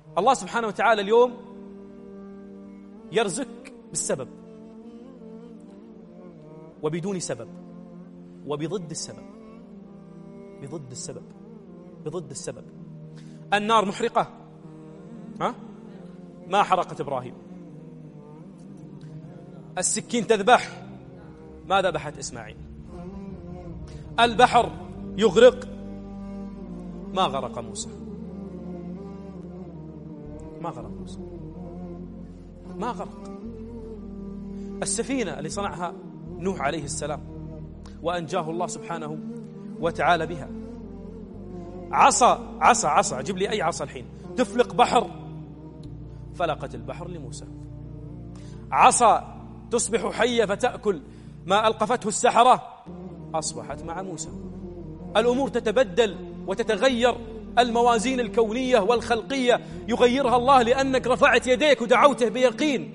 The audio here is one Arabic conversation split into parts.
الله سبحانه وتعالى اليوم يرزق بالسبب وبدون سبب وبضد السبب، بضد السبب. النار محرقة، ما حرقت إبراهيم. السكين تذبح، ما ذبحت إسماعيل. البحر يغرق، ما غرق موسى. ما غرق. السفينة اللي صنعها نوح عليه السلام وأنجاه الله سبحانه وتعالى بها، عصا جيب لي أي عصا الحين تفلق بحر، فلقت البحر لموسى. عصا تصبح حية فتأكل ما ألقفته السحرة، أصبحت مع موسى. الأمور تتبدل وتتغير، الموازين الكونية والخلقية يغيرها الله لأنك رفعت يديك ودعوته بيقين.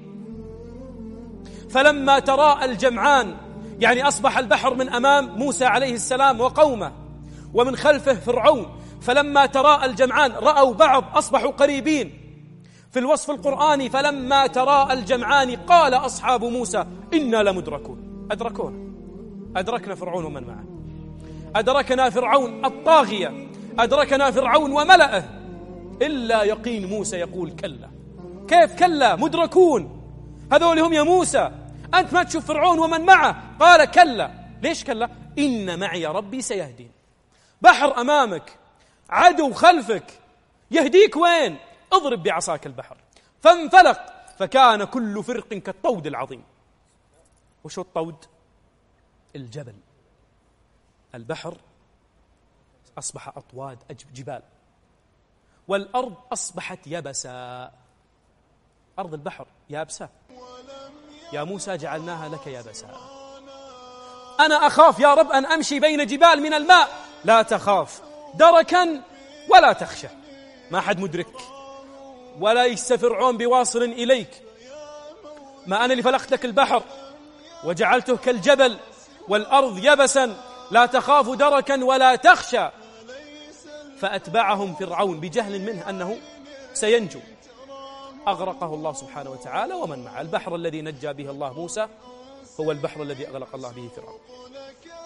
فلما تراءى الجمعان، يعني أصبح البحر من أمام موسى عليه السلام وقومه ومن خلفه فرعون، فلما تراءى الجمعان رأوا بعض، أصبحوا قريبين. في الوصف القرآني فلما تراءى الجمعان قال أصحاب موسى إنا لمدركون. أدركنا فرعون ومن معه، أدركنا فرعون الطاغية، أدركنا فرعون وملأه، إلا يقين موسى يقول كلا. كيف كلا؟ مدركون، هذول هم يا موسى، أنت ما تشوف فرعون ومن معه. قال كلا. ليش كلا؟ إن معي ربي سيهدين. بحر أمامك، عدو خلفك، يهديك وين؟ اضرب بعصاك البحر فانفلق فكان كل فرق كالطود العظيم. وشو الطود؟ الجبل. البحر أصبح أطواد جبال، والأرض أصبحت يبسا. أرض البحر يابسة، يا موسى جعلناها لك يابسا. أنا أخاف يا رب أن أمشي بين جبال من الماء. لا تخاف، دركا ولا تخشى، ما حد مدرك، وليس فرعون بواصل إليك. ما أنا اللي فلقت لك البحر وجعلته كالجبل والأرض يبسا، لا تخاف دركا ولا تخشى. فأتبعهم فرعون بجهل منه أنه سينجو، أغرقه الله سبحانه وتعالى ومن معه. البحر الذي نجى به الله موسى هو البحر الذي أغرق الله به فرعون.